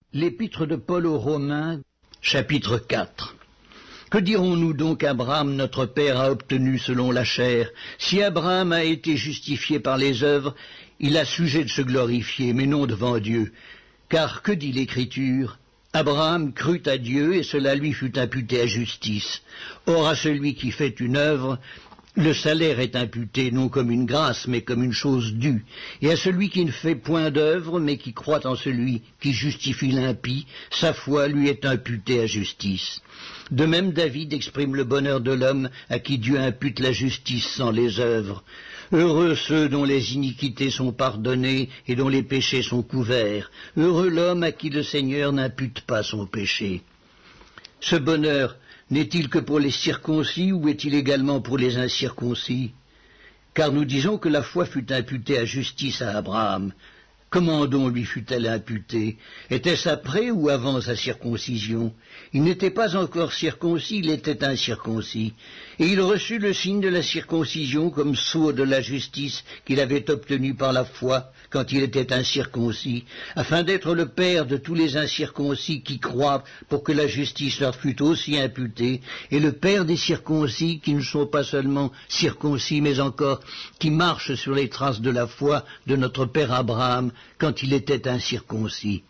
L'épître de Paul aux Romains, chapitre 4. Que dirons-nous donc Abraham, notre père, a obtenu selon la chair? Si Abraham a été justifié par les œuvres, il a sujet de se glorifier, mais non devant Dieu. Car que dit l'Écriture? Abraham crut à Dieu, et cela lui fut imputé à justice. Or à celui qui fait une œuvre, le salaire est imputé non comme une grâce, mais comme une chose due. Et à celui qui ne fait point d'œuvre, mais qui croit en celui qui justifie l'impie, sa foi lui est imputée à justice. De même David exprime le bonheur de l'homme à qui Dieu impute la justice sans les œuvres. Heureux ceux dont les iniquités sont pardonnées et dont les péchés sont couverts. Heureux l'homme à qui le Seigneur n'impute pas son péché. Ce bonheur n'est-il que pour les circoncis ou est-il également pour les incirconcis? Car nous disons que la foi fut imputée à justice à Abraham. Comment donc lui fut-elle imputée? Était-ce après ou avant sa circoncision? Il n'était pas encore circoncis, il était incirconcis. Et il reçut le signe de la circoncision comme sceau de la justice qu'il avait obtenue par la foi quand il était incirconcis, afin d'être le père de tous les incirconcis qui croient pour que la justice leur fût aussi imputée, et le père des circoncis qui ne sont pas seulement circoncis, mais encore qui marchent sur les traces de la foi de notre père Abraham, quand il était incirconcis.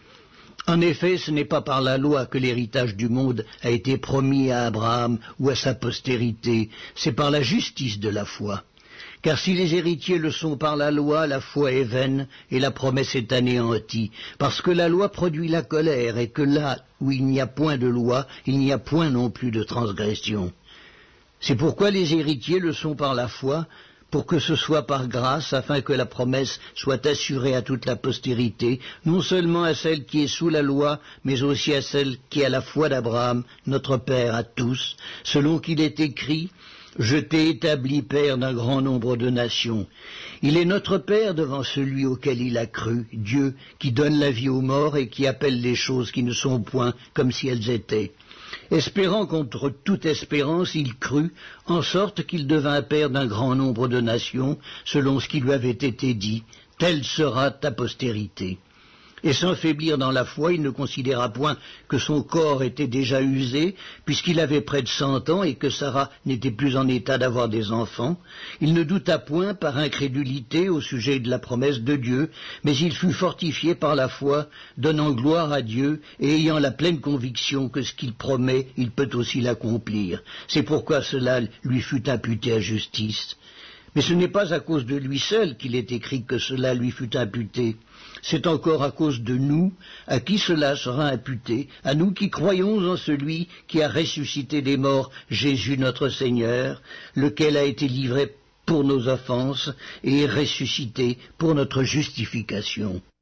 En effet, ce n'est pas par la loi que l'héritage du monde a été promis à Abraham ou à sa postérité, c'est par la justice de la foi. Car si les héritiers le sont par la loi est vaine et la promesse est anéantie, parce que la loi produit la colère et que là où il n'y a point de loi, il n'y a point non plus de transgression. C'est pourquoi les héritiers le sont par la foi, pour que ce soit par grâce, afin que la promesse soit assurée à toute la postérité, non seulement à celle qui est sous la loi, mais aussi à celle qui est à la foi d'Abraham, notre Père à tous, selon qu'il est écrit « Je t'ai établi Père d'un grand nombre de nations ». Il est notre Père devant celui auquel il a cru, Dieu, qui donne la vie aux morts et qui appelle les choses qui ne sont point comme si elles étaient. Espérant contre toute espérance, il crut, en sorte qu'il devint père d'un grand nombre de nations, selon ce qui lui avait été dit, « Telle sera ta postérité ». Et sans faiblir dans la foi, il ne considéra point que son corps était déjà usé, puisqu'il avait près de 100 ans et que Sarah n'était plus en état d'avoir des enfants. Il ne douta point par incrédulité au sujet de la promesse de Dieu, mais il fut fortifié par la foi, donnant gloire à Dieu et ayant la pleine conviction que ce qu'il promet, il peut aussi l'accomplir. C'est pourquoi cela lui fut imputé à justice. Mais ce n'est pas à cause de lui seul qu'il est écrit que cela lui fut imputé. C'est encore à cause de nous, à qui cela sera imputé, à nous qui croyons en celui qui a ressuscité des morts, Jésus notre Seigneur, lequel a été livré pour nos offenses et est ressuscité pour notre justification.